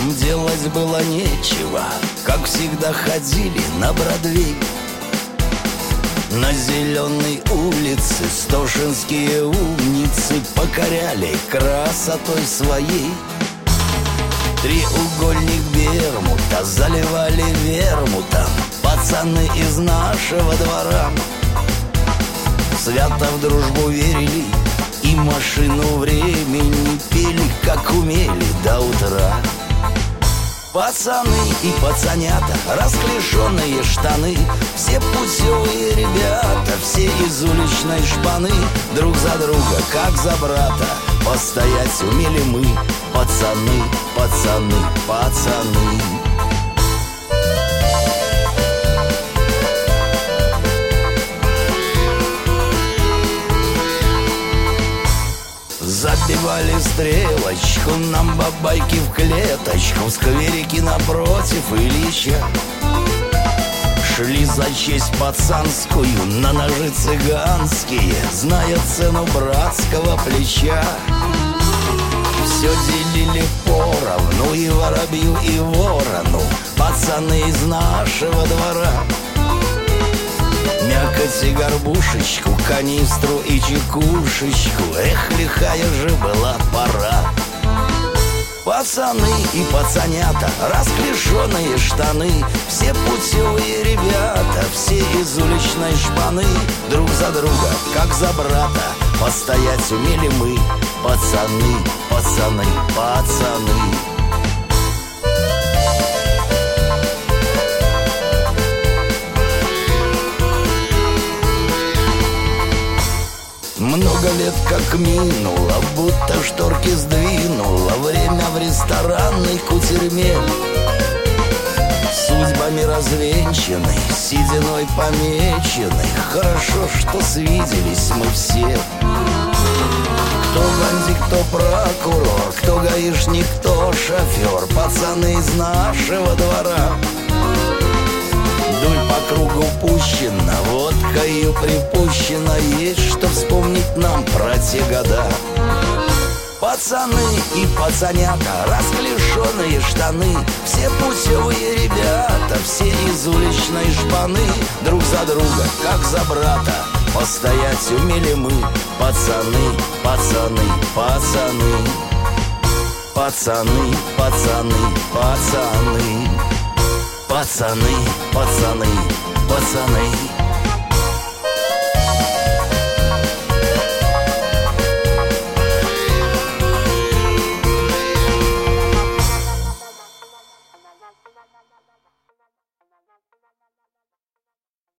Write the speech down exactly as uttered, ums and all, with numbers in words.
Нам делать было нечего, как всегда ходили на Бродвей. На зеленой улице стошинские умницы покоряли красотой своей. Треугольник Бермута заливали вермутом пацаны из нашего двора. Свято в дружбу верили и машину времени пели, как умели, до утра. Пацаны и пацанята, расклешенные штаны, все путевые ребята, все из уличной шпаны, друг за друга, как за брата, постоять умели мы, пацаны, пацаны, пацаны. Забивали стрелочку, нам бабайки в клеточку, в скверике напротив Ильича. Шли за честь пацанскую, на ножи цыганские, зная цену братского плеча. Все делили поровну, и воробью, и ворону, пацаны из нашего двора. Мякоть и горбушечку, канистру и чекушечку, эх, лихая же была пора. Пацаны и пацанята, расклешенные штаны, все путевые ребята, все из уличной шпаны, друг за друга, как за брата, постоять умели мы, пацаны, пацаны, пацаны. Много лет как минуло, будто шторки сдвинуло время в ресторанной кутерьме. Судьбами развенчаны, сединой помечены, хорошо, что свиделись мы все. Кто бандит, кто прокурор, кто гаишник, кто шофер, пацаны из нашего двора. Дуль по кругу пущена, водкою припущена, есть что вспомнить нам про те года. Пацаны и пацанята, расклешенные штаны, все путевые ребята, все из уличной шпаны, друг за друга, как за брата, постоять умели мы, пацаны, пацаны, пацаны. Пацаны, пацаны, пацаны. Пацаны, пацаны,